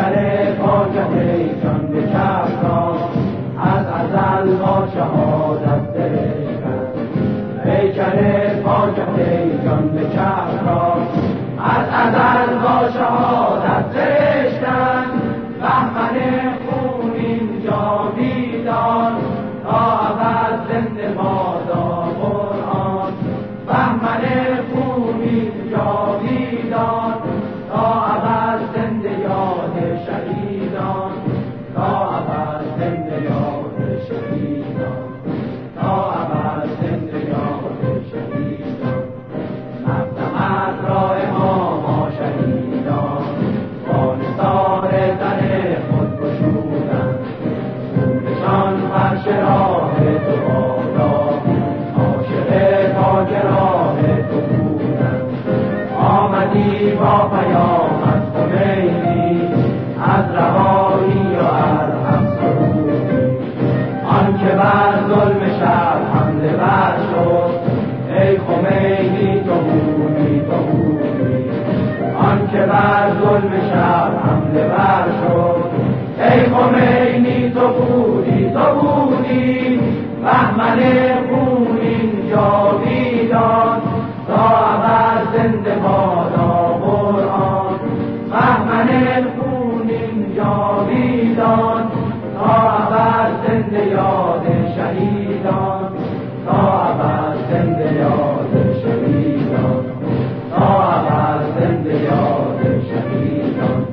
پیکر پاکت جان به چپ را از ازل با شهادت درشتن. پیکر پاکت جان به چپ را از ازل با شهادت درشتن. بهمن خونین جاویدان تا ابد زنده بادا قرآن. بهمن خونین جاویدان تا ابد زنده یاد شهیدان. تا ابد زنده یاد شهیدان. تا ابد زنده یاد شهیدان. مقدمت را امام شهیدان با نثار تن خود گشودند. خونشان فرش راه تو بادا عاشق پاک راه تو بودند. آمدی با پیامت خمینی از رهایی و از افسردگی. آن که بر ظلم شب حمله ور شد ای خمینی تو بودی تو بودی. آن که بر ظلم شب حمله ور شد ای خمینی تو بودی تو بودی. بهمن خونین جاویدان تا ابد زنده بادا قرآن. بهمن خونین جاویدان تا ابد زنده یاد شهیدان. تا ابد زنده یاد شهیدان. تا ابد زنده یاد شهیدان.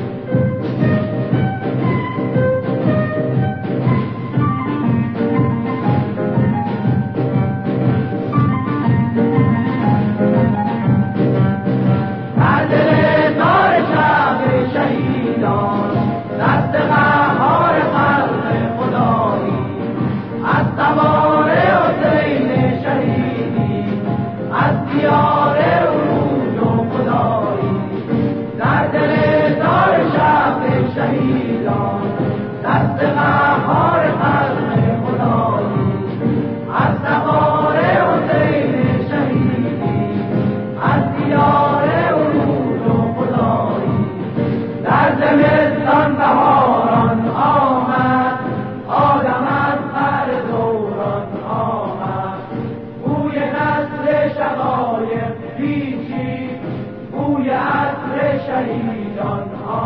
دست قهار خلق خدایی از سوار حسین شهیدی از دیار عروج و خدایی. در دل تار شب شهیدان دست قهار خلق خدایی از سوار حسین شهیدی از دیار عروج و خدایی. در زمستان بهاران آمد آدم از پر دوران آمد. بوی نسل شقایق پیچید بوی عطر شهیدان آمد.